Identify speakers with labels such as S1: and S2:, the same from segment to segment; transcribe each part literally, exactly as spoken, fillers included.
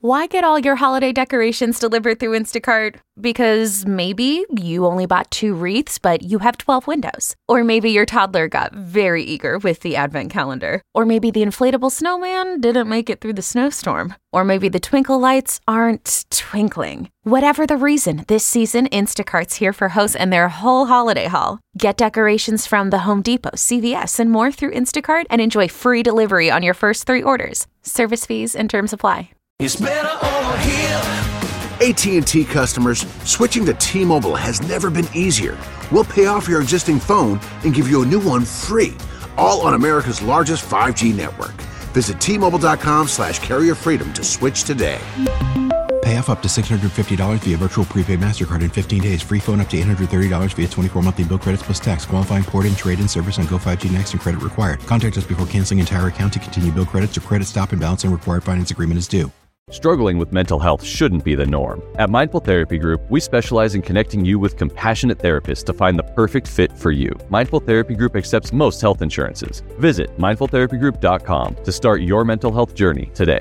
S1: Why get all your holiday decorations delivered through Instacart? Because maybe you only bought two wreaths, but you have twelve windows. Or maybe your toddler got very eager with the advent calendar. Or maybe the inflatable snowman didn't make it through the snowstorm. Or maybe the twinkle lights aren't twinkling. Whatever the reason, this season, Instacart's here for hosts and their whole holiday haul. Get decorations from the Home Depot, C V S, and more through Instacart and enjoy free delivery on your first three orders. Service fees and terms apply.
S2: It's better over here.
S3: A T and T customers, switching to T-Mobile has never been easier. We'll pay off your existing phone and give you a new one free, all on America's largest five G network. Visit T-Mobile.com slash carrier freedom to switch today.
S4: Pay off up to six hundred fifty dollars via virtual prepaid MasterCard in fifteen days. Free phone up to eight hundred thirty dollars via twenty-four monthly bill credits plus tax. Qualifying port-in, trade-in service on Go five G Next and credit required. Contact us before canceling entire account to continue bill credits or credit stop and balance and required finance agreement is due.
S5: Struggling with mental health shouldn't be the norm. At Mindful Therapy Group, we specialize in connecting you with compassionate therapists to find the perfect fit for you. Mindful Therapy Group accepts most health insurances. Visit mindful therapy group dot com to start your mental health journey today.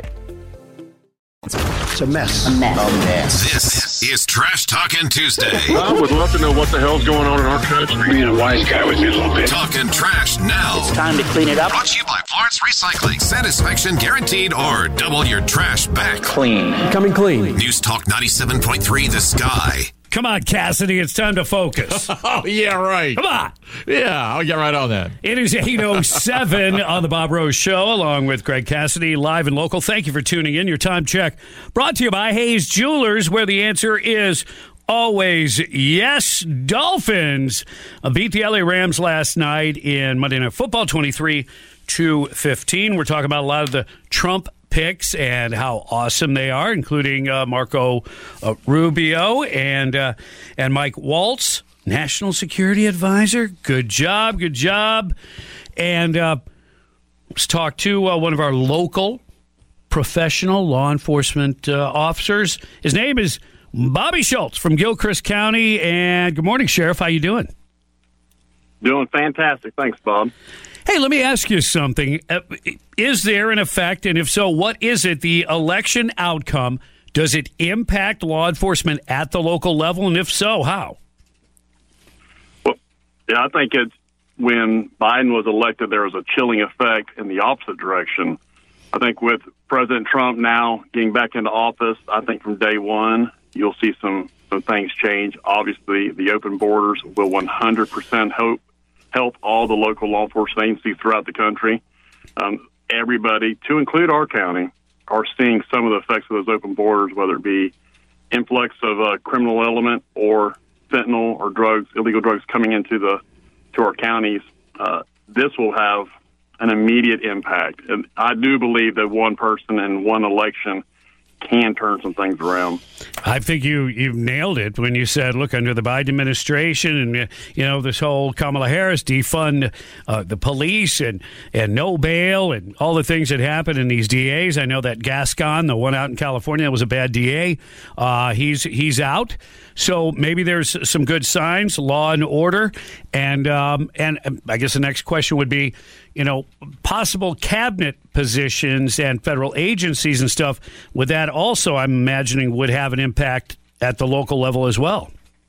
S6: It's a mess.
S7: A mess.
S6: A mess.
S8: This is Trash Talkin' Tuesday.
S9: I would love to know what the hell's going on in our country.
S10: Being a wise guy with me a little bit.
S8: Talking trash now.
S7: It's time to clean it up.
S8: Brought to you by Florence Recycling. Satisfaction guaranteed or double your trash back.
S7: Clean.
S11: Coming clean.
S8: News Talk ninety-seven point three The Sky.
S12: Come on, Cassidy, it's time to focus.
S13: Oh, yeah, right.
S12: Come on.
S13: Yeah, I'll get right on that.
S12: It is eight oh seven on the Bob Rose Show, along with Greg Cassidy, live and local. Thank you for tuning in. Your time check brought to you by Hayes Jewelers, where the answer is always yes. Dolphins beat the L A Rams last night in Monday Night Football, twenty-three to fifteen. We're talking about a lot of the Trump picks and how awesome they are, including uh, Marco uh, Rubio and uh, and Mike Waltz, National Security Advisor. Good job, good job. And uh, let's talk to uh, one of our local professional law enforcement uh, officers. His name is Bobby Schultz from Gilchrist County. And good morning, Sheriff. How you doing?
S9: Doing fantastic. Thanks, Bob.
S12: Hey, let me ask you something. Uh, is there an effect, and if so, what is it, the election outcome? Does it impact law enforcement at the local level, and if so, how?
S9: Well, yeah, I think it's when Biden was elected, there was a chilling effect in the opposite direction. I think with President Trump now getting back into office, I think from day one, you'll see some, some things change. Obviously, the open borders will one hundred percent hope help all the local law enforcement agencies throughout the country. Um, everybody, to include our county, are seeing some of the effects of those open borders, whether it be influx of a criminal element or fentanyl or drugs, illegal drugs coming into the to our counties. Uh, this will have an immediate impact. And I do believe that one person and one election can turn some things around.
S12: I think you you nailed it when you said, look, under the Biden administration and, you know, this whole Kamala Harris defund uh, the police and, and no bail and all the things that happen in these D As. I know that Gascon, the one out in California, that was a bad D A. Uh, he's he's out. So maybe there's some good signs, law and order. And, um, and I guess the next question would be, you know, possible cabinet positions and federal agencies and stuff. Would that also, I'm imagining, would have an impact at the local level as well?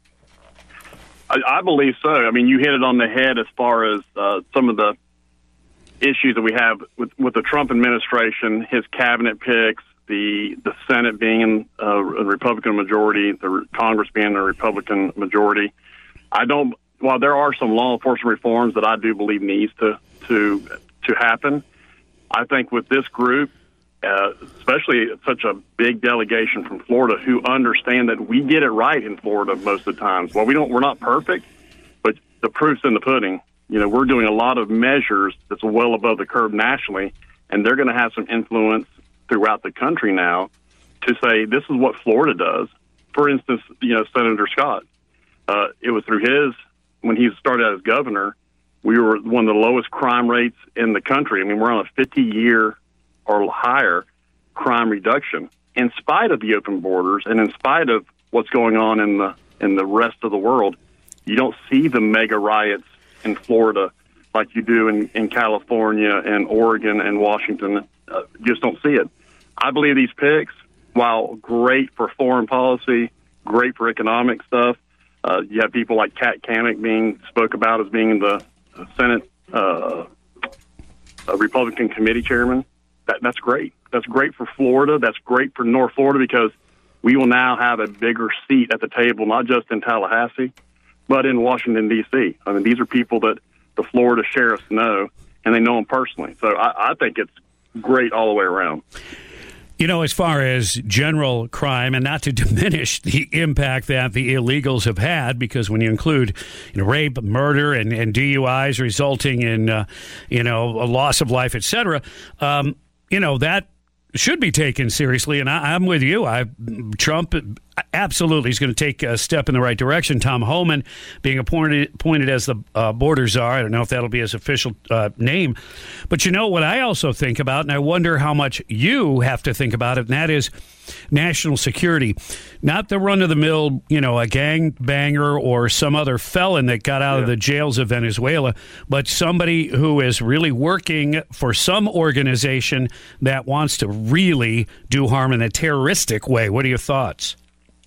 S9: I, I believe so. I mean, you hit it on the head as far as uh, some of the issues that we have with, with the Trump administration, his cabinet picks, the the Senate being in uh, a Republican majority, the Congress being a Republican majority. I don't. While there are some law enforcement reforms that I do believe needs to to to happen, I think with this group, uh, especially such a big delegation from Florida, who understand that we get it right in Florida most of the times. Well, we don't. We're not perfect, but the proof's in the pudding. You know, we're doing a lot of measures that's well above the curve nationally, and they're going to have some influence throughout the country now to say this is what Florida does. For instance, you know, Senator Scott, uh, it was through his, when he started out as governor, we were one of the lowest crime rates in the country. I mean, we're on a fifty-year or higher crime reduction in spite of the open borders and in spite of what's going on in the in the rest of the world. You don't see the mega riots in Florida like you do in, in California and Oregon and Washington. Uh, just don't see it. I believe these picks while great for foreign policy, great for economic stuff, uh, you have people like Kat Cammack being spoke about as being the Senate uh, Republican committee chairman. That, that's great. That's great for Florida. That's great for North Florida because we will now have a bigger seat at the table, not just in Tallahassee, but in Washington, D C. I mean, these are people that the Florida sheriffs know, and they know them personally. So I, I think it's great all the way around.
S12: You know, as far as general crime, and not to diminish the impact that the illegals have had, because when you include you know, rape, murder, and, and D U Is resulting in, uh, you know, a loss of life, et cetera, um, you know, that should be taken seriously. And I, I'm with you. I Trump absolutely is going to take a step in the right direction. Tom Homan being appointed, appointed as the uh, border czar. I don't know if that'll be his official uh, name. But you know what I also think about, and I wonder how much you have to think about it, and that is national security. Not the run-of-the-mill, you know, a gangbanger or some other felon that got out yeah. of the jails of Venezuela, but somebody who is really working for some organization that wants to really do harm in a terroristic way. What are your thoughts?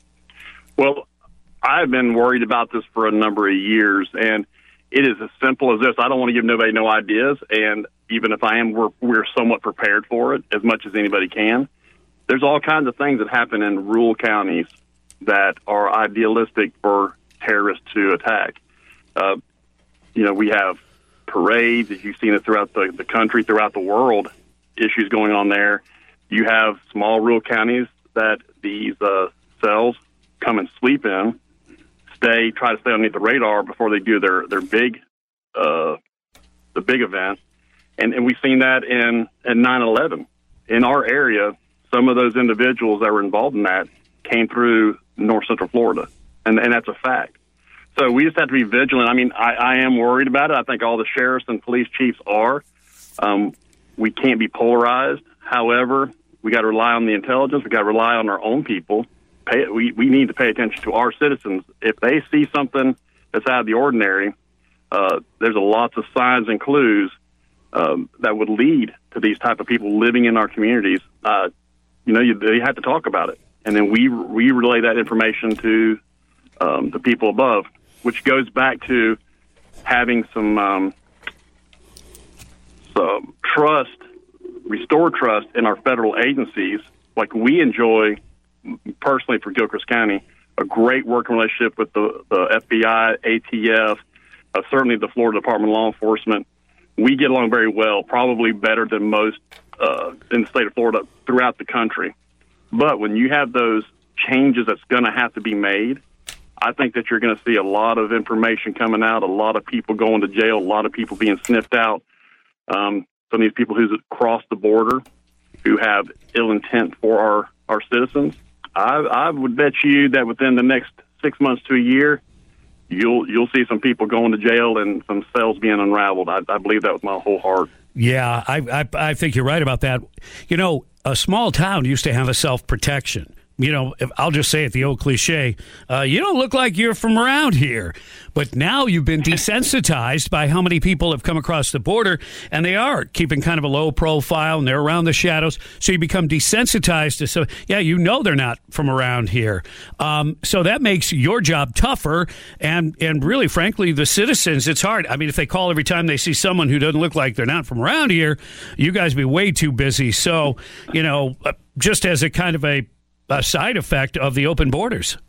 S9: Well, I've been worried about this for a number of years, and it is as simple as this. I don't want to give nobody no ideas, and even if I am, we're, we're somewhat prepared for it as much as anybody can. There's all kinds of things that happen in rural counties that are idealistic for terrorists to attack. Uh, you know, we have parades, as you've seen it throughout the, the country, throughout the world, issues going on there. You have small rural counties that these uh, cells come and sleep in, stay, try to stay underneath the radar before they do their, their big, uh, the big event. And, and we've seen that in, in nine eleven. In our area, some of those individuals that were involved in that came through North Central Florida, and, and that's a fact. So we just have to be vigilant. I mean, I, I am worried about it. I think all the sheriffs and police chiefs are. Um, we can't be polarized. However, we got to rely on the intelligence. We got to rely on our own people. Pay, we, we need to pay attention to our citizens. If they see something that's out of the ordinary, uh, there's a lots of signs and clues um, that would lead to these type of people living in our communities. Uh, you know, you, they have to talk about it. And then we we relay that information to um, the people above, which goes back to having some, um, some trust, restore trust in our federal agencies. Like we enjoy, personally for Gilchrist County, a great working relationship with the, the F B I, A T F, uh, certainly the Florida Department of Law Enforcement. We get along very well, probably better than most uh, in the state of Florida throughout the country. But when you have those changes that's going to have to be made, I think that you're going to see a lot of information coming out, a lot of people going to jail, a lot of people being sniffed out. Um, some of these people who cross the border, who have ill intent for our, our citizens. I, I would bet you that within the next six months to a year, you'll you'll see some people going to jail and some cells being unraveled. I, I believe that with my whole heart.
S12: Yeah, I, I I think you're right about that. You know, a small town used to have a self-protection. You know, I'll just say it, the old cliche, uh, you don't look like you're from around here. But now you've been desensitized by how many people have come across the border, and they are keeping kind of a low profile, and they're around the shadows. So you become desensitized to, so yeah, you know they're not from around here. Um, so that makes your job tougher, and, and really, frankly, the citizens, it's hard. I mean, if they call every time they see someone who doesn't look like they're not from around here, you guys be way too busy. So, you know, just as a kind of a a side effect of the open borders.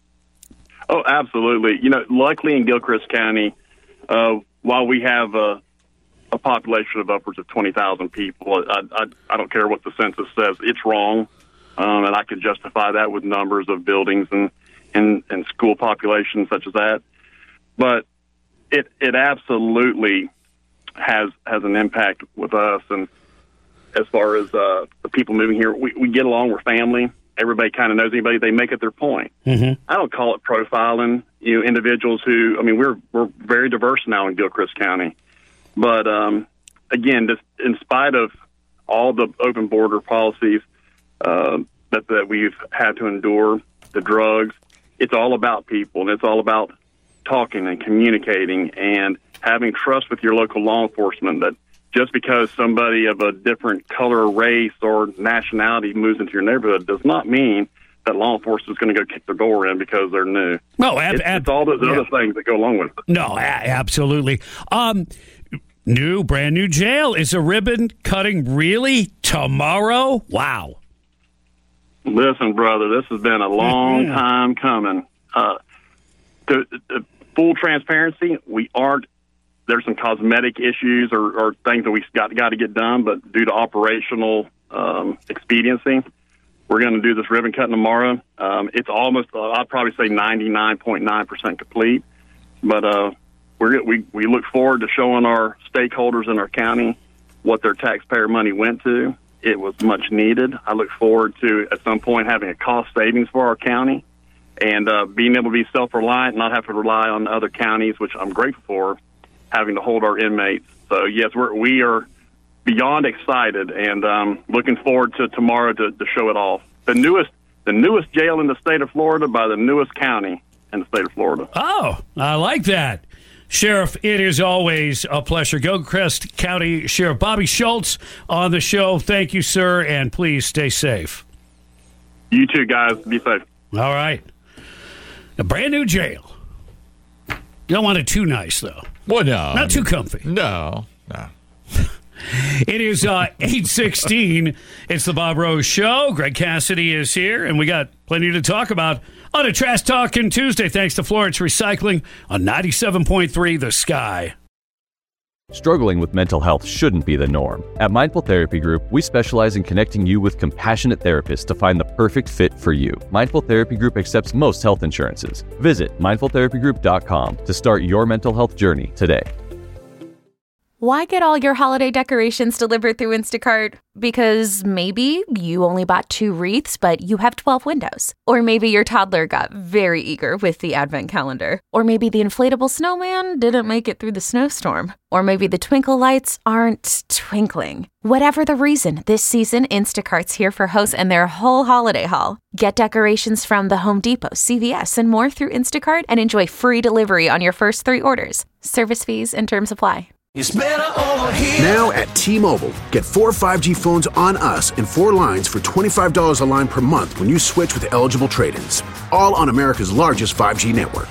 S9: Oh, absolutely. You know, luckily in Gilchrist County, uh, while we have a, a population of upwards of twenty thousand people, I, I, I don't care what the census says, it's wrong. Um, and I can justify that with numbers of buildings and, and, and school populations such as that. But it, it absolutely has, has an impact with us. And as far as uh, the people moving here, we, we get along, we're family. Everybody kind of knows anybody. They make it their point. Mm-hmm. I don't call it profiling. You know, individuals who, I mean, we're we're very diverse now in Gilchrist County. But um, again, this, in spite of all the open border policies uh, that that we've had to endure, the drugs, it's all about people, and it's all about talking and communicating and having trust with your local law enforcement that just because somebody of a different color, race, or nationality moves into your neighborhood does not mean that law enforcement is going to go kick their door in because they're new.
S12: No, ab-
S9: it's,
S12: ab-
S9: it's all those
S12: yeah.
S9: other things that go along with it.
S12: No, a- absolutely. Um, new, brand new jail. Is a ribbon cutting really tomorrow? Wow.
S9: Listen, brother, this has been a long
S12: Mm-hmm.
S9: time coming. Uh, to, to full transparency, we aren't. There's some cosmetic issues or, or things that we got got to get done, but due to operational um, expediency, we're going to do this ribbon cutting tomorrow. Um, it's almost, uh, I'd probably say ninety-nine point nine percent complete. But uh, we're, we we look forward to showing our stakeholders in our county what their taxpayer money went to. It was much needed. I look forward to, at some point, having a cost savings for our county and uh, being able to be self-reliant, not have to rely on other counties, which I'm grateful for, having to hold our inmates. So, yes, we're, we are beyond excited and um, looking forward to tomorrow to, to show it off. The newest, the newest jail in the state of Florida by the newest county in the state of Florida.
S12: Oh, I like that. Sheriff, it is always a pleasure. Gilchrist County Sheriff Bobby Schultz on the show. Thank you, sir, and please stay safe.
S9: You too, guys. Be safe.
S12: All right. A brand new jail. You don't want it too nice, though.
S13: Well, no.
S12: Not too comfy.
S13: No, no.
S12: It is uh, eight sixteen. It's the Bob Rose Show. Greg Cassidy is here, and we got plenty to talk about on a Trash Talking Tuesday, thanks to Florence Recycling on ninety-seven point three The Sky.
S5: Struggling with mental health shouldn't be the norm. At Mindful Therapy Group, we specialize in connecting you with compassionate therapists to find the perfect fit for you. Mindful Therapy Group accepts most health insurances. Visit mindful therapy group dot com to start your mental health journey today.
S1: Why get all your holiday decorations delivered through Instacart? Because maybe you only bought two wreaths, but you have twelve windows. Or maybe your toddler got very eager with the advent calendar. Or maybe the inflatable snowman didn't make it through the snowstorm. Or maybe the twinkle lights aren't twinkling. Whatever the reason, this season, Instacart's here for hosts and their whole holiday haul. Get decorations from the Home Depot, C V S, and more through Instacart and enjoy free delivery on your first three orders. Service fees and terms apply.
S2: It's better over here.
S3: Now at T-Mobile, get four five G phones on us and four lines for twenty-five dollars a line per month when you switch with eligible trade-ins. All on America's largest five G network.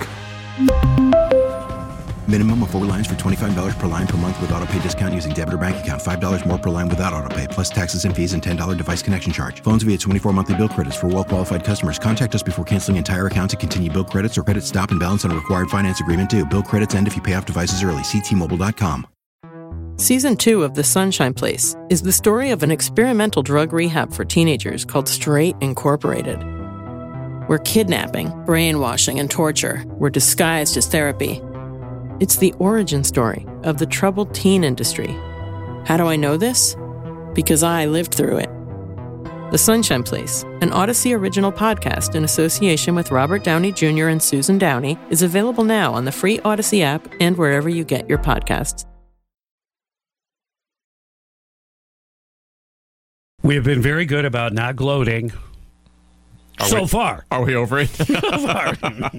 S4: Minimum of four lines for twenty-five dollars per line per month with autopay discount using debit or bank account. five dollars more per line without autopay, plus taxes and fees and ten dollars device connection charge. Phones via twenty-four monthly bill credits for well-qualified customers. Contact us before canceling entire account to continue bill credits or credit stop and balance on a required finance agreement due. Bill credits end if you pay off devices early. See T Mobile dot com.
S7: Season two of The Sunshine Place is the story of an experimental drug rehab for teenagers called Straight Incorporated, where kidnapping, brainwashing, and torture were disguised as therapy. It's the origin story of the troubled teen industry. How do I know this? Because I lived through it. The Sunshine Place, an Odyssey original podcast in association with Robert Downey Junior and Susan Downey, is available now on the free Odyssey app and wherever you get your podcasts.
S12: We have been very good about not gloating
S13: Are
S12: so
S13: we,
S12: far.
S13: Are we over it?
S12: So far.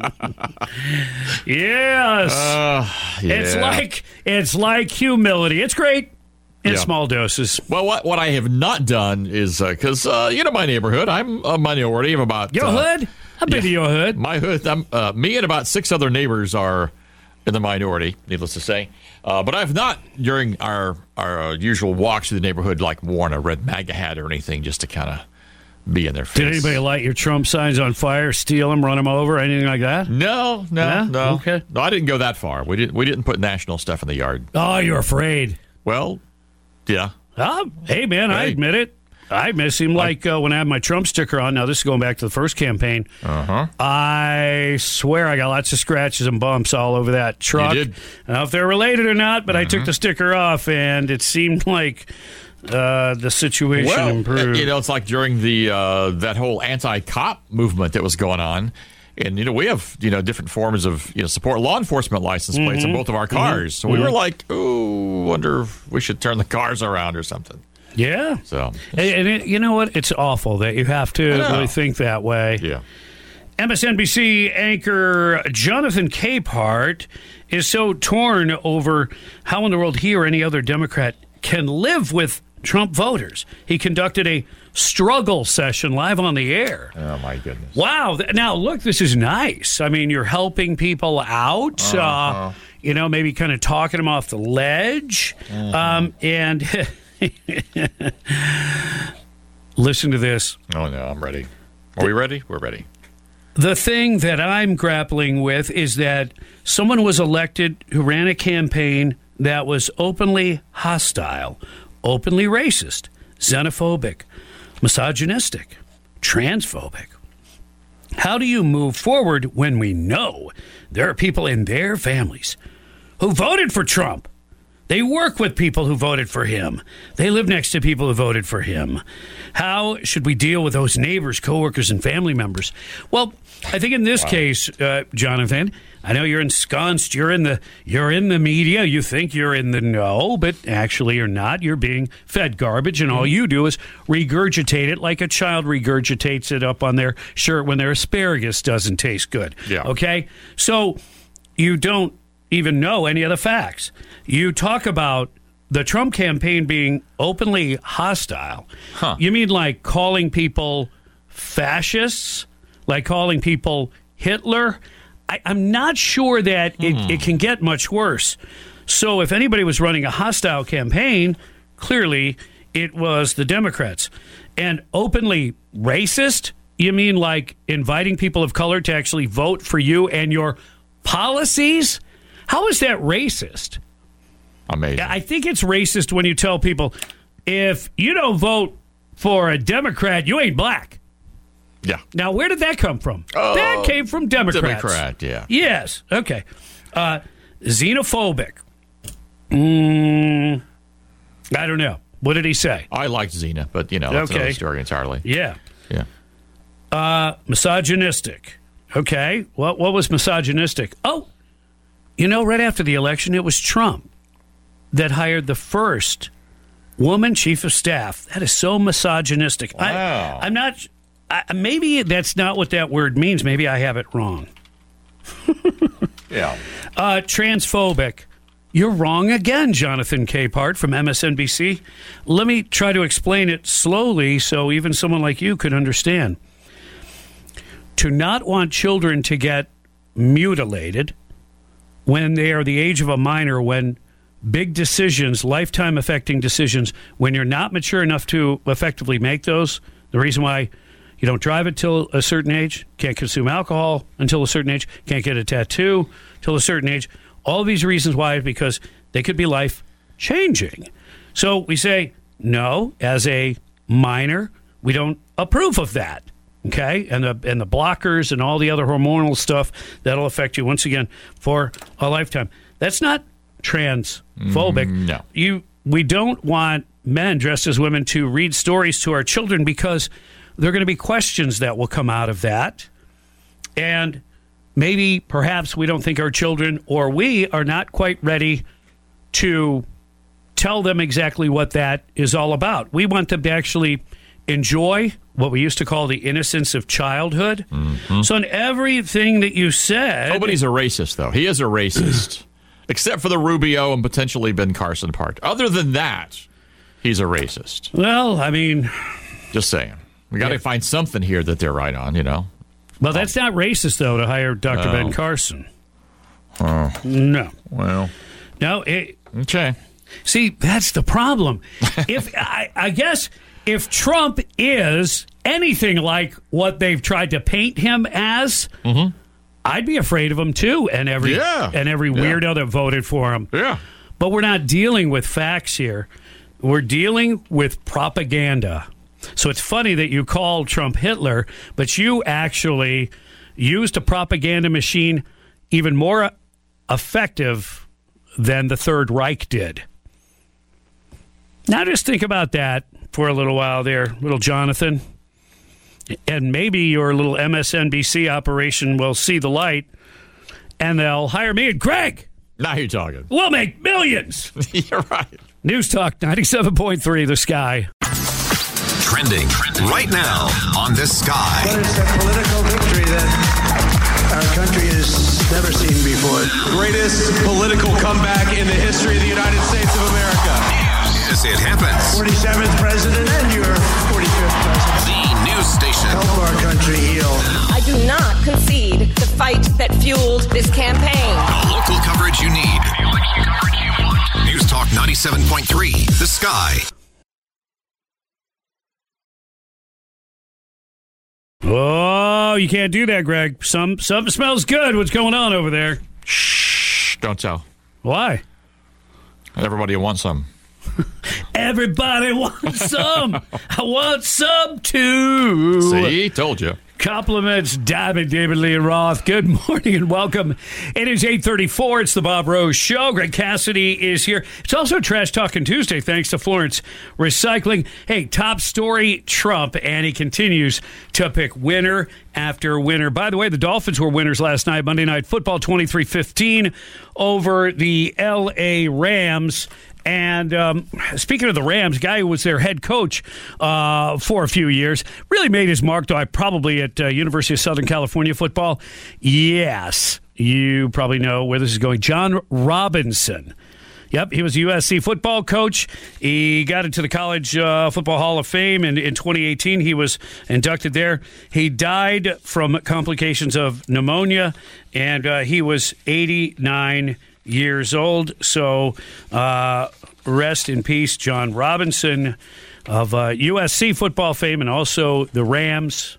S12: Yes.
S13: Uh, yeah.
S12: It's like it's like humility. It's great in
S13: Yeah.
S12: small doses.
S13: Well, what what I have not done is, because, uh, uh, you know, my neighborhood, I'm a minority of about...
S12: Your
S13: uh,
S12: hood? How big
S13: yeah,
S12: is your hood?
S13: My hood, I'm, uh, me and about six other neighbors are in the minority, needless to say. Uh, but I've not, during our, our uh, usual walks through the neighborhood, like worn a red MAGA hat or anything just to kind of be in their face.
S12: Did anybody light your Trump signs on fire, steal them, run them over, anything like that?
S13: No, no,
S12: Yeah?
S13: no.
S12: Okay.
S13: No, I didn't go that far. We didn't. We didn't put national stuff in the yard.
S12: Oh, you're afraid.
S13: Well, yeah.
S12: Oh, hey, man, I
S13: Hey.
S12: admit it. I admit it seemed like uh, when I had my Trump sticker on, now this is going back to the first campaign,
S13: Uh-huh.
S12: I swear I got lots of scratches and bumps all over that truck.
S13: You did.
S12: I don't know if they're related or not, but I took the sticker off, and it seemed like uh, the situation
S13: Well,
S12: improved.
S13: you know, it's like during the uh, that whole anti-cop movement that was going on. And, you know, we have, you know, different forms of, you know, support law enforcement license plates
S12: Mhm.
S13: on both of our cars.
S12: Mhm.
S13: So we
S12: Mhm.
S13: were like, ooh, wonder if we should turn the cars around or something.
S12: Yeah.
S13: So,
S12: And, and it, you know what? It's awful that you have to
S13: I know.
S12: really think that way.
S13: yeah.
S12: M S N B C anchor Jonathan Capehart is so torn over how in the world he or any other Democrat can live with Trump voters. He conducted a struggle session live on the air.
S13: Oh, my goodness.
S12: Wow. Now, look, this is nice. I mean, you're helping people out, uh-huh. uh, you know, maybe kind of talking them off the ledge. Uh-huh. Um, and listen to this.
S13: Oh, no, I'm ready. Are we ready? We're ready.
S12: The thing that I'm grappling with is that someone was elected who ran a campaign that was openly hostile, openly racist, xenophobic, misogynistic, transphobic. How do you move forward when we know there are people in their families who voted for Trump? They work with people who voted for him. They live next to people who voted for him. How should we deal with those neighbors, coworkers, and family members? Well, I think in this wow. case, uh, Jonathan, I know you're ensconced. You're in the you're in the media. You think you're in the know, but actually you're not. You're being fed garbage, and all you do is regurgitate it like a child regurgitates it up on their shirt when their asparagus doesn't taste good.
S13: Yeah.
S12: Okay? So you don't even know any of the facts. You talk about the Trump campaign being openly hostile.
S13: Huh.
S12: You mean like calling people fascists? Like calling people Hitler? I, I'm not sure that it,
S13: hmm.
S12: it can get much worse. So if anybody was running a hostile campaign, clearly it was the Democrats. And openly racist? You mean like inviting people of color to actually vote for you and your policies? How is that racist?
S13: Amazing.
S12: I think it's racist when you tell people, if you don't vote for a Democrat, you ain't black.
S13: Yeah.
S12: Now, where did that come from?
S13: Oh,
S12: that came from Democrats.
S13: Democrat, yeah.
S12: Yes. Okay. Uh, xenophobic. Mm, I don't know. What did he say?
S13: I liked Xena, but, you know, that's
S12: okay.
S13: another story entirely.
S12: Yeah.
S13: Yeah.
S12: Uh, misogynistic. Okay. What, what was misogynistic? Oh, you know, right after the election, it was Trump that hired the first woman chief of staff. That is so misogynistic.
S13: Wow.
S12: I, I'm not... I, maybe that's not what that word means. Maybe I have it wrong.
S13: yeah.
S12: Uh, transphobic. You're wrong again, Jonathan Capehart from M S N B C. Let me try to explain it slowly so even someone like you could understand. To not want children to get mutilated when they are the age of a minor, when big decisions, lifetime affecting decisions, when you're not mature enough to effectively make those, the reason why you don't drive until a certain age, can't consume alcohol until a certain age, can't get a tattoo until a certain age. All these reasons why is because they could be life-changing. So we say, no, as a minor, we don't approve of that, okay? And the and the blockers and all the other hormonal stuff, that'll affect you, once again, for a lifetime. That's not transphobic.
S13: Mm, no.
S12: You, we don't want men dressed as women to read stories to our children because there are going to be questions that will come out of that. And maybe, perhaps, we don't think our children or we are not quite ready to tell them exactly what that is all about. We want them to actually enjoy what we used to call the innocence of childhood.
S13: Mm-hmm.
S12: So in everything that you said...
S13: Nobody's a racist, though. He is a racist. Except for the Rubio and potentially Ben Carson part. Other than that, he's a racist.
S12: Well, I mean...
S13: Just saying. We got to yeah. find something here that they're right on, you know.
S12: Well, that's not racist, though, to hire Doctor
S13: No.
S12: Ben Carson.
S13: Oh.
S12: No.
S13: Well.
S12: No. It,
S13: okay.
S12: See, that's the problem. If I, I guess if Trump is anything like what they've tried to paint him as,
S13: mm-hmm.
S12: I'd be afraid of him, too, and every,
S13: yeah.
S12: and every
S13: yeah.
S12: weirdo that voted for him.
S13: Yeah.
S12: But we're not dealing with facts here. We're dealing with propaganda. So it's funny that you called Trump Hitler, but you actually used a propaganda machine even more effective than the Third Reich did. Now just think about that for a little while there, little Jonathan. And maybe your little M S N B C operation will see the light, and they'll hire me and Greg.
S13: Now you're talking.
S12: We'll make millions.
S13: You're right.
S12: News Talk ninety-seven point three, The Sky.
S8: Trending right now on The Sky.
S6: But it's a political victory that our country has never seen before.
S2: Greatest political comeback in the history of the United States of America.
S8: News. as it happens.
S6: forty-seventh president and your forty-fifth president.
S8: The news station.
S6: Help our country heal.
S11: I do not concede the fight that fueled this campaign.
S8: The local coverage you need. The election coverage you want. News Talk ninety-seven point three, The Sky.
S12: Oh, you can't do that, Greg. Some something smells good. What's going on over there?
S13: Shh, don't tell.
S12: Why?
S13: Everybody wants some.
S12: Everybody wants some. I want some too.
S13: See, told you.
S12: Compliments, Diamond, David Lee, and Roth. Good morning and welcome. It is eight thirty-four. It's the Bob Rose Show. Greg Cassidy is here. It's also Trash Talking Tuesday, thanks to Florence Recycling. Hey, top story, Trump, and he continues to pick winner after winner. By the way, the Dolphins were winners last night, Monday Night Football, twenty-three fifteen over the L A Rams. And um, speaking of the Rams, guy who was their head coach uh, for a few years, really made his mark, though, probably at uh, University of Southern California football. Yes, you probably know where this is going. John Robinson. Yep, he was a U S C football coach. He got into the College uh, Football Hall of Fame, and in twenty eighteen he was inducted there. He died from complications of pneumonia, and uh, he was eighty-nine years old. So uh, rest in peace, John Robinson of uh, U S C football fame, and also the Rams.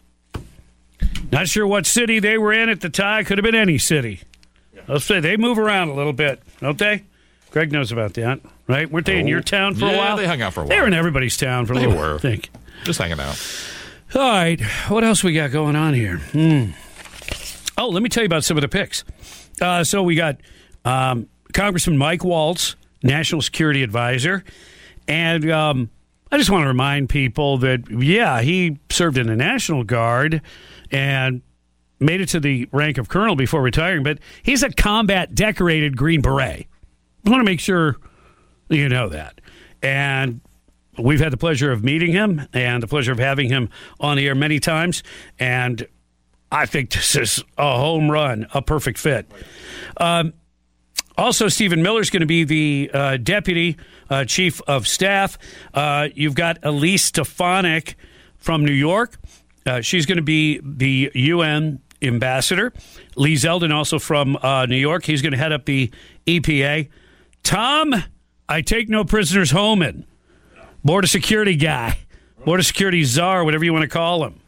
S12: Not sure what city they were in at the time. Could have been any city. Let's say they move around a little bit, don't they? Greg knows about that, right? Weren't they oh, in your town for
S13: yeah,
S12: a while?
S13: They hung out for a while.
S12: They were in everybody's town for a
S13: they
S12: little
S13: while.
S12: I think.
S13: Just hanging out.
S12: All right. What else we got going on here? Hmm. Oh, let me tell you about some of the picks. Uh, so we got um, Congressman Mike Waltz, National Security Advisor. And um, I just want to remind people that, yeah, he served in the National Guard and made it to the rank of colonel before retiring, but he's a combat decorated Green Beret. I want to make sure you know that. And we've had the pleasure of meeting him and the pleasure of having him on the air many times. And I think this is a home run, a perfect fit. Um, also, Stephen Miller is going to be the uh, deputy uh, chief of staff. Uh, you've got Elise Stefanik from New York. Uh, she's going to be the U N ambassador. Lee Zeldin, also from uh, New York. He's going to head up the E P A. Tom, I take no prisoners home in. Border security guy. Border security czar, whatever you want to call him.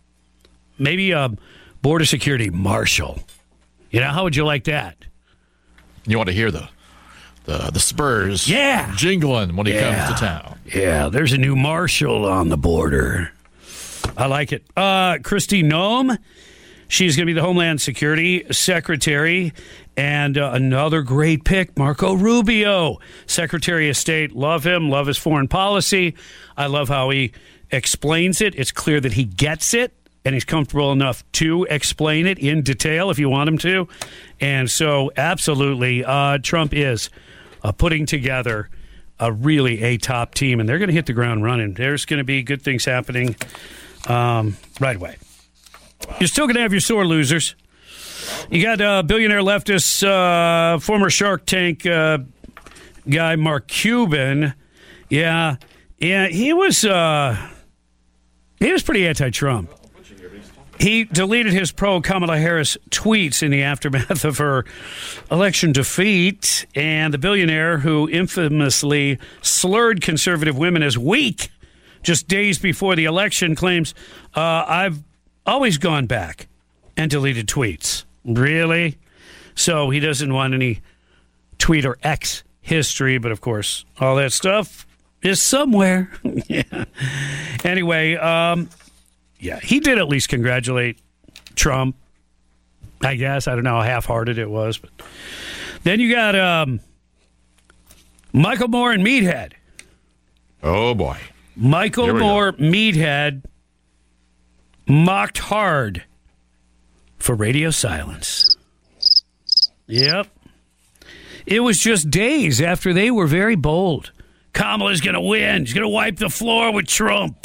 S12: Maybe a border security marshal. You know, how would you like that?
S13: You want to hear the the, the Spurs
S12: yeah.
S13: jingling when he
S12: yeah.
S13: comes to town.
S12: Yeah, there's a new marshal on the border. I like it. Uh, Kristi Noem. She's going to be the Homeland Security Secretary. And uh, another great pick, Marco Rubio, Secretary of State. Love him. Love his foreign policy. I love how he explains it. It's clear that he gets it, and he's comfortable enough to explain it in detail if you want him to. And so, absolutely, uh, Trump is uh, putting together a really A-top team, and they're going to hit the ground running. There's going to be good things happening um, right away. You're still going to have your sore losers. You got uh, billionaire leftist, uh, former Shark Tank uh, guy, Mark Cuban. Yeah, yeah, he was uh, he was pretty anti-Trump. He deleted his pro-Kamala Harris tweets in the aftermath of her election defeat, and the billionaire who infamously slurred conservative women as weak just days before the election claims, uh, I've always gone back and deleted tweets. Really? So he doesn't want any tweet or X history, but of course, all that stuff is somewhere. yeah. Anyway, um, yeah, he did at least congratulate Trump. I guess. I don't know how half-hearted it was. But then you got um, Michael Moore and Meathead.
S13: Oh, boy.
S12: Michael Moore, go. Meathead, mocked hard for radio silence. Yep. It was just days after they were very bold. Kamala's going to win. She's going to wipe the floor with Trump.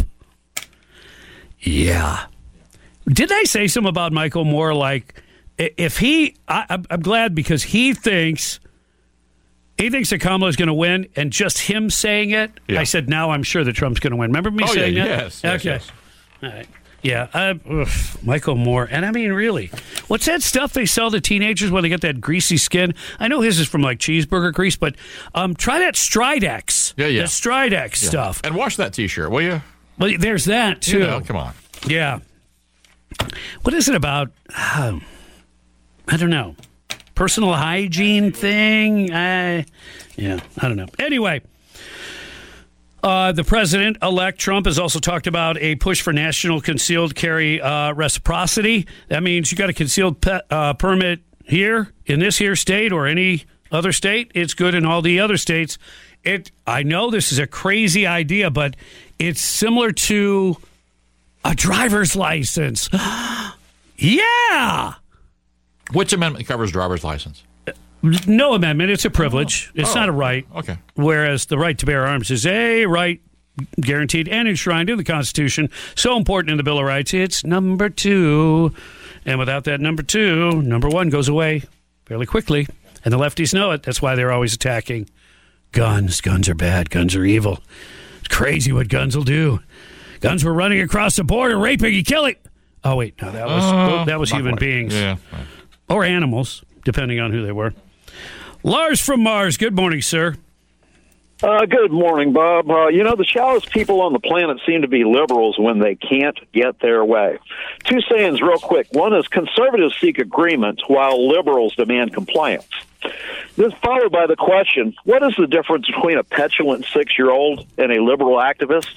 S12: Yeah. Did I say something about Michael Moore? Like, if he, I, I'm glad because he thinks He thinks that Kamala's going to win, and just him saying it,
S13: Yeah.
S12: I said, now I'm sure that Trump's going to win. Remember me
S13: Oh,
S12: saying
S13: yeah,
S12: that?
S13: yes, yes,
S12: okay.
S13: yes.
S12: All right. Yeah. Uh, ugh, Michael Moore. And I mean, really, what's that stuff they sell to teenagers when they get that greasy skin? I know his is from like cheeseburger grease, but um, try that Stridex.
S13: Yeah, yeah.
S12: That Stridex
S13: Yeah.
S12: stuff.
S13: And wash that T-shirt, will you?
S12: Well, there's that, too.
S13: You know, come on.
S12: Yeah. What is it about? Um, I don't know. Personal hygiene thing? I, yeah, I don't know. Anyway, uh, the president-elect Trump has also talked about a push for national concealed carry uh, reciprocity. That means you got a concealed pe- uh, permit here in this here state or any other state. It's good in all the other states. It. I know this is a crazy idea, but it's similar to a driver's license. Yeah.
S13: Which amendment covers driver's license?
S12: No amendment. It's a privilege.
S13: Oh.
S12: It's
S13: Oh.
S12: not a right.
S13: Okay.
S12: Whereas the right to bear arms is a right guaranteed and enshrined in the Constitution. So important in the Bill of Rights. It's number two. And without that number two, number one goes away fairly quickly. And the lefties know it. That's why they're always attacking guns. Guns are bad. Guns are evil. It's crazy what guns will do. Guns were running across the border, raping and killing. Oh, wait. No, that was
S13: Uh,
S12: that was
S13: not
S12: human
S13: quite.
S12: beings.
S13: Yeah.
S12: Or animals, depending on who they were. Lars from Mars. Good morning, sir.
S14: Uh, good morning, Bob. Uh, you know, the shallowest people on the planet seem to be liberals when they can't get their way. Two sayings real quick. One is conservatives seek agreement while liberals demand compliance. This followed by the question, what is the difference between a petulant six-year-old and a liberal activist?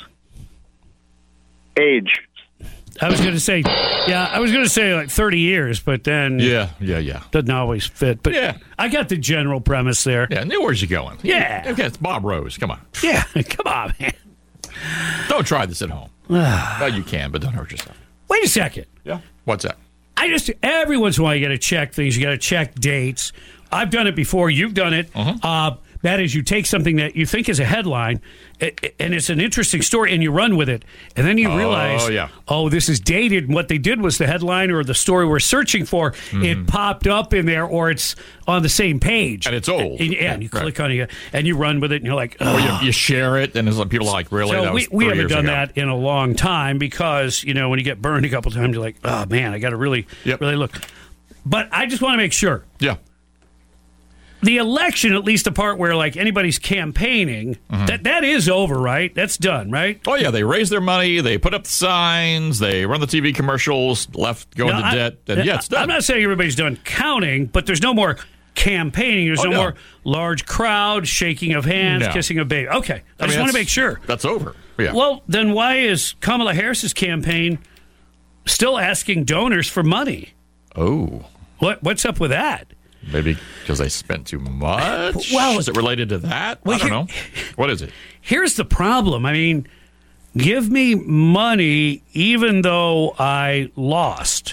S14: Age.
S12: I was going to say, yeah, I was going to say like thirty years, but then
S13: Yeah, yeah, yeah.
S12: doesn't always fit. But
S13: Yeah.
S12: I got the general premise there.
S13: Yeah, and where's you going?
S12: Yeah.
S13: Okay, it's Bob Rose. Come on.
S12: Yeah, come on, man.
S13: Don't try this at home. Well, you can, but don't hurt yourself.
S12: Wait a second.
S13: Yeah. What's that?
S12: I just, every once in a while, you got to check things. You got to check dates. I've done it before. You've done it.
S13: Mm-hmm.
S12: Uh, that is, you take something that you think is a headline, a- and it's an interesting story, and you run with it. And then you
S13: Oh,
S12: realize,
S13: yeah.
S12: oh, this is dated. And what they did was the headline or the story we're searching for, it popped up in there, or it's on the same page.
S13: And it's old.
S12: And, yeah, and you
S13: Right.
S12: click on it, and you run with it, and you're like, oh.
S13: Or you, you share it, and it's like people are like, really?
S12: So
S13: that
S12: we,
S13: was
S12: we
S13: three
S12: haven't
S13: years
S12: done
S13: ago.
S12: that in a long time because, you know, when you get burned a couple times, you're like, oh, man, I got to really,
S13: Yep.
S12: really look. But I just want to make sure.
S13: Yeah.
S12: The election, at least the part where, like, anybody's campaigning, that that is over, right? That's done, right?
S13: Oh, yeah, they raise their money, they put up the signs, they run the T V commercials, left go
S12: Now,
S13: into
S12: I-
S13: debt, and yeah, it's done.
S12: I'm not saying everybody's done counting, but there's no more campaigning. There's
S13: Oh,
S12: no,
S13: no.
S12: more large crowd, shaking of hands,
S13: No.
S12: kissing of baby. Okay. I,
S13: I
S12: just
S13: mean,
S12: want to
S13: that's-
S12: make sure.
S13: That's over. Yeah.
S12: Well, then why is Kamala Harris's campaign still asking donors for money?
S13: oh,
S12: What What's up with that?
S13: maybe because they spent too much?
S12: Well-
S13: is it related to that?
S12: Well,
S13: I don't
S12: here-
S13: know. What is it?
S12: Here's the problem. I mean, give me money even though I lost.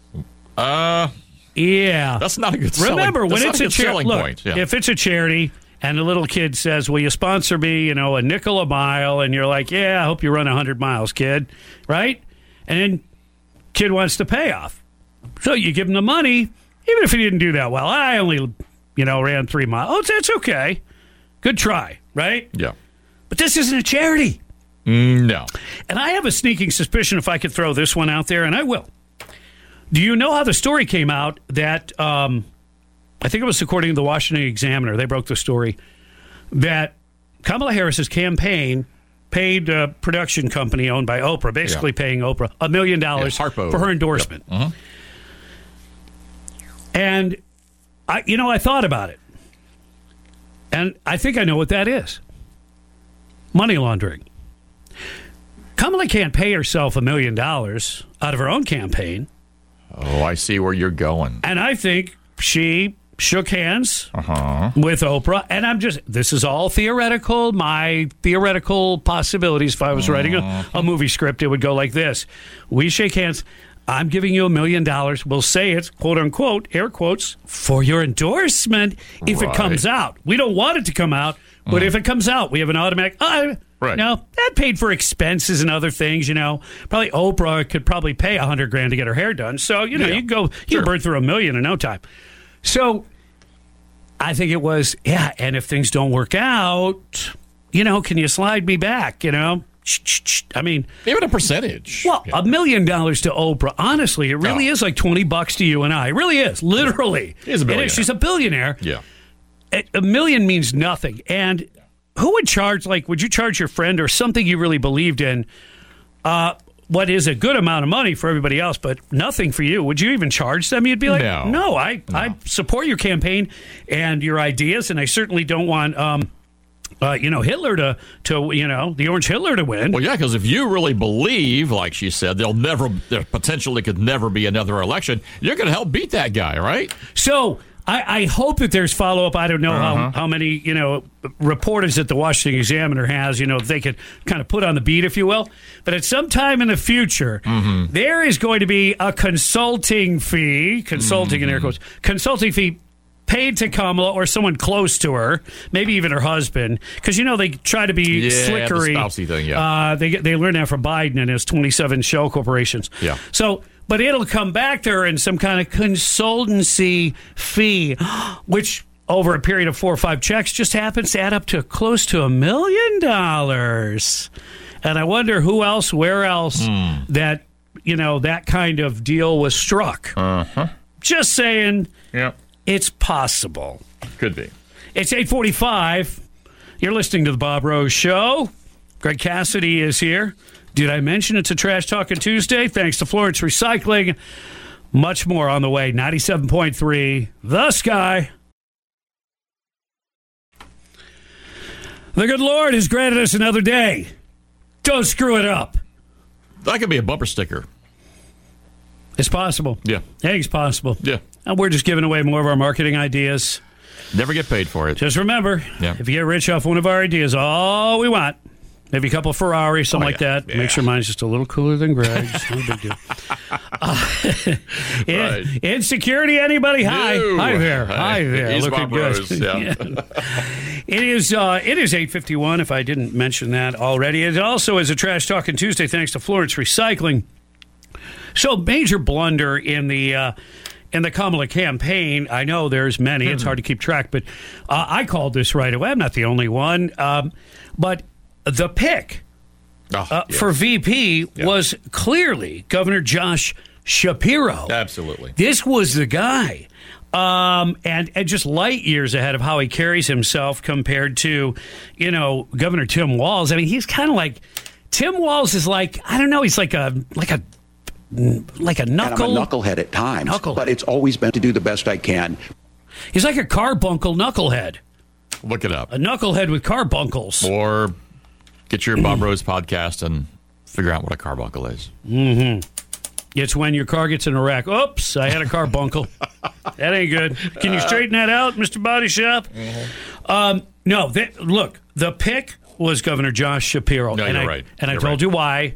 S13: Uh,
S12: Yeah.
S13: that's not a good selling
S12: Remember, when
S13: that's not
S12: it's
S13: a
S12: a
S13: good
S12: charity,
S13: selling
S12: look,
S13: point. Yeah.
S12: if it's a charity and a little kid says, will you sponsor me, you know, a nickel a mile, and you're like, yeah, I hope you run one hundred miles, kid, right? And then kid wants the payoff. So you give him the money, even if he didn't do that well. I only, you know, ran three miles. Oh, that's okay. Good try, right?
S13: yeah.
S12: But this isn't a charity.
S13: Mm, no.
S12: And I have a sneaking suspicion if I could throw this one out there, and I will. Do you know how the story came out that, um, I think it was according to the Washington Examiner, they broke the story, that Kamala Harris's campaign paid a production company owned by Oprah, basically
S13: Yeah.
S12: paying Oprah a million dollars
S13: Yeah, Harpo.
S12: for her endorsement.
S13: Yep. Mhm.
S12: And, I, you know, I thought about it. And I think I know what that is. Money laundering. Kamala can't pay herself a million dollars out of her own campaign.
S13: Oh, I see where you're going.
S12: And I think she shook hands
S13: Uh-huh.
S12: with Oprah. And I'm just, this is all theoretical. My theoretical possibilities. If I was writing a, a movie script, it would go like this. We shake hands. I'm giving you a million dollars. We'll say it's, quote unquote, air quotes, for your endorsement if
S13: Right.
S12: it comes out. We don't want it to come out, but if it comes out, we have an automatic, uh,
S13: Right.
S12: no, that paid for expenses and other things, you know. Probably Oprah could probably pay a hundred grand to get her hair done. So, you know,
S13: Yeah.
S12: you go, you
S13: Sure.
S12: can burn through a million in no time. So I think it was, yeah, and if things don't work out, you know, can you slide me back, you know? I mean,
S13: even a percentage.
S12: Well,
S13: yeah.
S12: a million dollars to Oprah. Honestly, it really oh. is like twenty bucks to you and I. It really is, literally.
S13: He is a billionaire.
S12: She's a billionaire.
S13: Yeah,
S12: a million means nothing. And who would charge? Like, would you charge your friend or something you really believed in? Uh, what is a good amount of money for everybody else, but nothing for you? Would you even charge them? You'd be like, no, no I, no. I support your campaign and your ideas, and I certainly don't want. Um, Uh, you know, Hitler to, to, you know, the Orange Hitler to win.
S13: Well, yeah, because if you really believe, like she said, there'll never, there potentially could never be another election, you're going to help beat that guy, right?
S12: So I, I hope that there's follow-up. I don't know
S13: uh-huh.
S12: how, how many, you know, reporters that the Washington Examiner has, you know, they could kind of put on the beat, if you will. But at some time in the future, mm-hmm. there is going to be a consulting fee, consulting mm-hmm. in air quotes, consulting fee paid to Kamala or someone close to her, maybe even her husband, because you know they try to be
S13: yeah,
S12: slickery.
S13: The spousey thing, yeah.
S12: Uh, they they learned that from Biden and his twenty-seven shell corporations.
S13: Yeah.
S12: So, but it'll come back to her in some kind of consultancy fee, which over a period of four or five checks just happens to add up to close to a million dollars. And I wonder who else, where else mm. that you know that kind of deal was struck.
S13: Uh huh.
S12: Just saying.
S13: Yeah.
S12: It's possible.
S13: Could be.
S12: It's eight forty-five. You're listening to the Bob Rose Show. Greg Cassidy is here. Did I mention it's a Trash Talking Tuesday? Thanks to Florence Recycling. Much more on the way. ninety-seven point three, The Sky. The good Lord has granted us another day. Don't screw it up.
S13: That could be a bumper sticker.
S12: It's possible.
S13: Yeah.
S12: I think it's possible.
S13: Yeah.
S12: And we're just giving away more of our marketing ideas.
S13: Never get paid for it.
S12: Just remember,
S13: yeah.
S12: if you get rich off one of our ideas, all we want, maybe a couple of Ferraris, something
S13: oh,
S12: like
S13: yeah.
S12: that.
S13: Yeah.
S12: Make sure mine's just a little cooler than Greg's. No big deal. Uh,
S13: right.
S12: in, insecurity, anybody? Hi.
S13: No.
S12: Hi there. Hi there.
S13: He's
S12: Looking
S13: Bob
S12: good.
S13: Rose, yeah.
S12: yeah. It is uh, it is eight fifty-one, if I didn't mention that already. It also is a Trash Talking Tuesday, thanks to Florence Recycling. So, major blunder in the uh, in the Kamala campaign. I know there's many. Mm-hmm. It's hard to keep track, but uh, I called this right away. I'm not the only one. Um, but the pick
S13: oh,
S12: uh,
S13: yes.
S12: for V P
S13: yeah.
S12: was clearly Governor Josh Shapiro.
S13: Absolutely.
S12: This was the guy. Um, and, and just light years ahead of how he carries himself compared to, you know, Governor Tim Walz. I mean, he's kind of like, Tim Walz is like, I don't know, he's like a like a like a knuckle.
S15: And I'm a knucklehead at times,
S12: knucklehead.
S15: But it's always been to do the best I can.
S12: He's like a carbuncle knucklehead.
S13: Look it up.
S12: A knucklehead with carbuncles.
S13: Or get your Bob Rose podcast and figure out what a carbuncle is.
S12: Mm-hmm. It's when your car gets in a wreck. Oops, I had a carbuncle. That ain't good. Can you straighten that out, Mister Body Shop? Mm-hmm. Um, no, they, look, the pick was Governor Josh Shapiro.
S13: No,
S12: and
S13: you're
S12: I,
S13: right.
S12: And
S13: you're
S12: I told
S13: right.
S12: you why.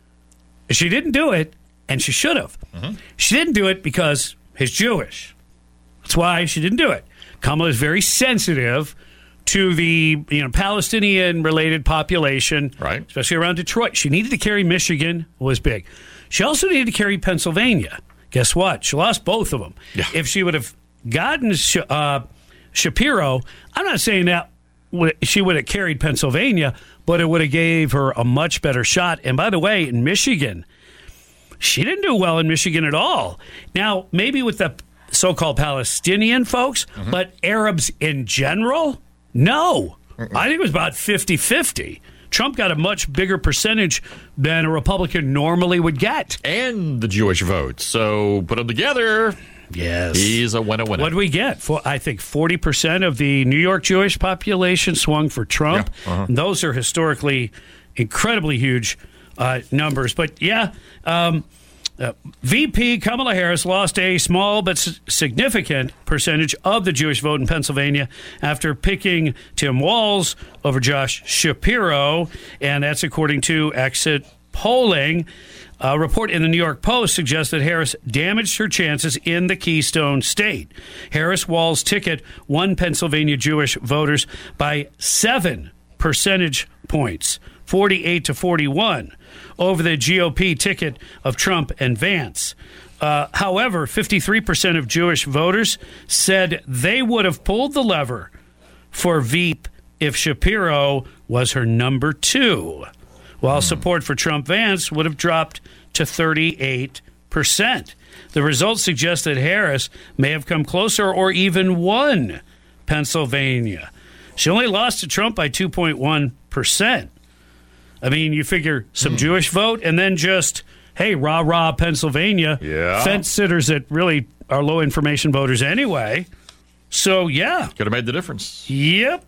S12: She didn't do it, and she should have.
S13: Mm-hmm.
S12: She didn't do it because he's Jewish. That's why she didn't do it. Kamala is very sensitive to the you know Palestinian-related population,
S13: right?
S12: Especially around Detroit. She needed to carry Michigan, was big. She also needed to carry Pennsylvania. Guess what? She lost both of them.
S13: Yeah.
S12: If she would have gotten uh, Shapiro, I'm not saying that she would have carried Pennsylvania, but it would have gave her a much better shot. And by the way, in Michigan, she didn't do well in Michigan at all. Now, maybe with the so-called Palestinian folks, mm-hmm. but Arabs in general, no. Mm-mm. I think it was about fifty-fifty. Trump got a much bigger percentage than a Republican normally would get.
S13: And the Jewish vote. So put them together.
S12: Yes.
S13: He's a winner winner.
S12: What did we get? For, I think forty percent of the New York Jewish population swung for Trump.
S13: Yeah. Uh-huh.
S12: And those are historically incredibly huge uh, numbers. But, yeah, um, uh, V P Kamala Harris lost a small but s- significant percentage of the Jewish vote in Pennsylvania after picking Tim Walz over Josh Shapiro, and that's according to exit polling. A report in the New York Post suggests that Harris damaged her chances in the Keystone State. Harris-Walz ticket won Pennsylvania Jewish voters by seven percentage points, forty-eight to forty-one, over the G O P ticket of Trump and Vance. Uh, however, fifty-three percent of Jewish voters said they would have pulled the lever for Veep if Shapiro was her number two, while support for Trump-Vance would have dropped to thirty-eight percent. The results suggest that Harris may have come closer or even won Pennsylvania. She only lost to Trump by two point one percent. I mean, you figure some mm. Jewish vote and then just, hey, rah-rah, Pennsylvania.
S13: Yeah.
S12: Fence sitters that really are low-information voters anyway. So, yeah.
S13: Could have made the difference.
S12: Yep.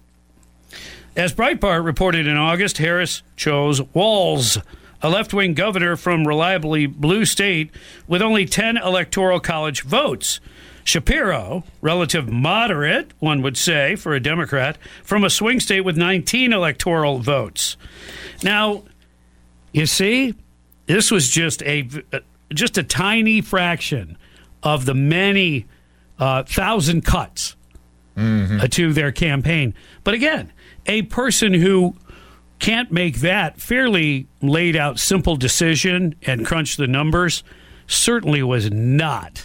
S12: As Breitbart reported in August, Harris chose Walz, a left-wing governor from reliably blue state with only ten electoral college votes. Shapiro, relative moderate, one would say, for a Democrat, from a swing state with nineteen electoral votes. Now, you see, this was just a just a tiny fraction of the many uh, thousand cuts mm-hmm. uh, to their campaign. But again, a person who can't make that fairly laid out simple decision and crunch the numbers certainly was not,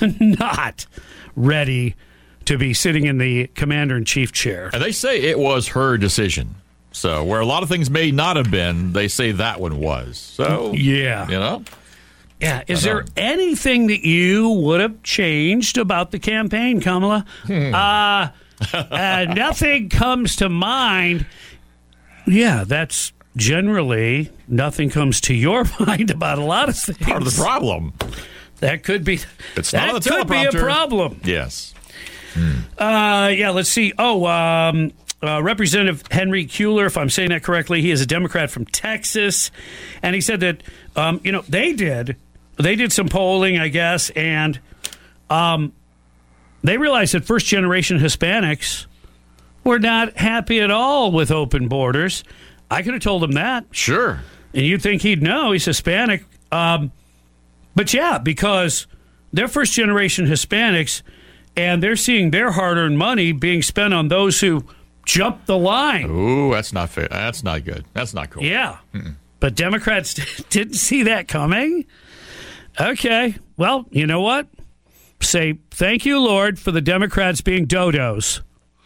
S12: not ready to be sitting in the commander-in-chief chair.
S13: And they say it was her decision. So where a lot of things may not have been, they say that one was. So,
S12: yeah.
S13: You know?
S12: Yeah. Is there anything that you would have changed about the campaign, Kamala? Hmm. Uh, uh, nothing comes to mind. Yeah, that's generally nothing comes to your mind about a lot of things.
S13: Part of the problem.
S12: That could be.
S13: It's
S12: that
S13: not on the
S12: could be a
S13: teleprompter.
S12: problem.
S13: Yes.
S12: Hmm. Uh, yeah, let's see. Oh, um, uh, Representative Henry Cuellar, if I'm saying that correctly, he is a Democrat from Texas, and he said that um, you know they did they did some polling, I guess, and um, they realized that first generation Hispanics were not happy at all with open borders. I could have told him that.
S13: Sure.
S12: And you'd think he'd know. He's Hispanic. Um, but yeah, because they're first generation Hispanics, and they're seeing their hard-earned money being spent on those who jumped the line.
S13: Ooh, that's not fair. That's not good. That's not cool.
S12: Yeah. Mm-mm. But Democrats didn't see that coming. Okay. Well, you know what? Say, thank you, Lord, for the Democrats being dodos.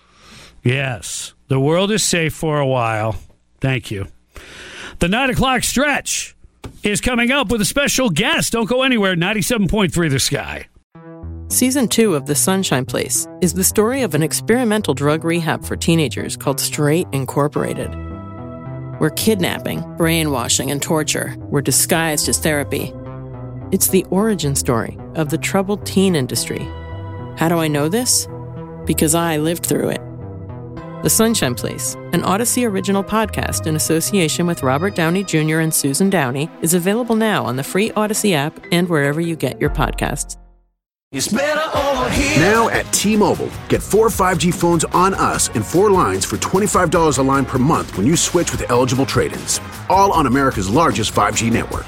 S12: Yes. The world is safe for a while. Thank you. The nine o'clock stretch is coming up with a special guest. Don't go anywhere. ninety-seven point three The Sky.
S7: Season two of The Sunshine Place is the story of an experimental drug rehab for teenagers called Straight Incorporated, where kidnapping, brainwashing, and torture were disguised as therapy. It's the origin story of the troubled teen industry. How do I know this? Because I lived through it. The Sunshine Place, an Odyssey original podcast in association with Robert Downey Junior and Susan Downey, is available now on the free Odyssey app and wherever you get your podcasts.
S2: It's better over here.
S3: Now at T-Mobile, get four five G phones on us and four lines for twenty-five dollars a line per month when you switch with eligible trade-ins. All on America's largest five G network.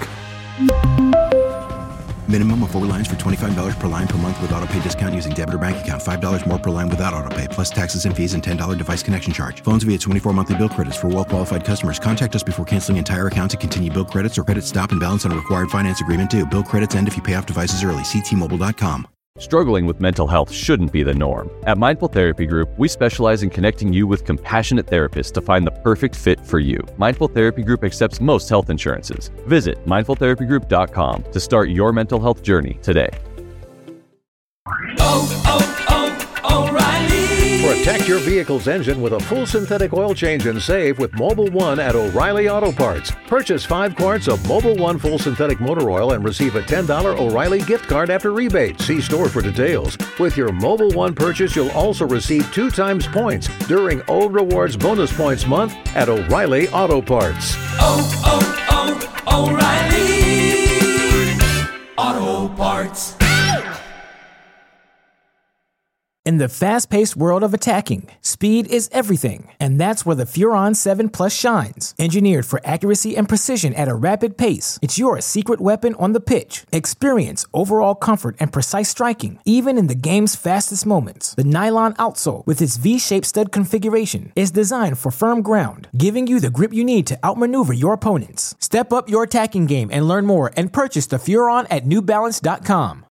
S4: Minimum of four lines for twenty-five dollars per line per month with autopay discount using debit or bank account. five dollars more per line without autopay, plus taxes and fees and ten dollars device connection charge. Phones via twenty-four monthly bill credits for well-qualified customers. Contact us before canceling entire account to continue bill credits or credit stop and balance on a required finance agreement due. Bill credits end if you pay off devices early. See T Mobile dot com.
S5: Struggling with mental health shouldn't be the norm. At Mindful Therapy Group, we specialize in connecting you with compassionate therapists to find the perfect fit for you. Mindful Therapy Group accepts most health insurances. Visit mindful therapy group dot com to start your mental health journey today.
S2: Oh, oh, oh, O'Reilly.
S16: Protect your vehicle's engine with a full synthetic oil change and save with Mobil one at O'Reilly Auto Parts. Purchase five quarts of Mobil one full synthetic motor oil and receive a ten dollars O'Reilly gift card after rebate. See store for details. With your Mobil one purchase, you'll also receive two times points during O Rewards Bonus Points Month at O'Reilly Auto Parts.
S2: Oh, oh, oh, O'Reilly Auto Parts.
S17: In the fast-paced world of attacking, speed is everything, and that's where the Furon seven Plus shines. Engineered for accuracy and precision at a rapid pace, it's your secret weapon on the pitch. Experience overall comfort and precise striking, even in the game's fastest moments. The nylon outsole, with its V-shaped stud configuration, is designed for firm ground, giving you the grip you need to outmaneuver your opponents. Step up your attacking game and learn more and purchase the Furon at new balance dot com.